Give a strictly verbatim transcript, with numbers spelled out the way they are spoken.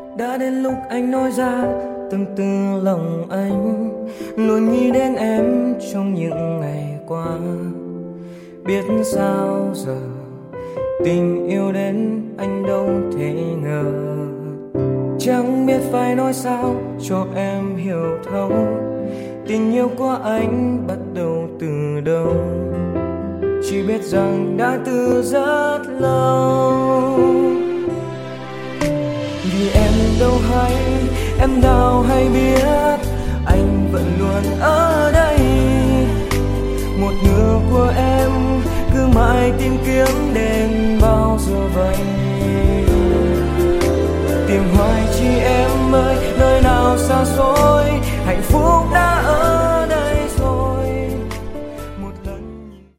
Đã đến lúc anh nói ra từng từ lòng anh, luôn nghĩ đến em trong những ngày qua. Biết sao giờ tình yêu đến anh đâu thể ngờ, chẳng biết phải nói sao cho em hiểu thấu tình yêu của anh bắt đầu từ đâu. Chỉ biết rằng đã từ rất lâu, vì em đâu hay, em nào hay biết anh vẫn luôn ở đây. Một nửa của em cứ mãi tìm kiếm đến bao giờ vậy, tìm hoài chi em ơi, nơi nào xa xôi hạnh phúc đã ở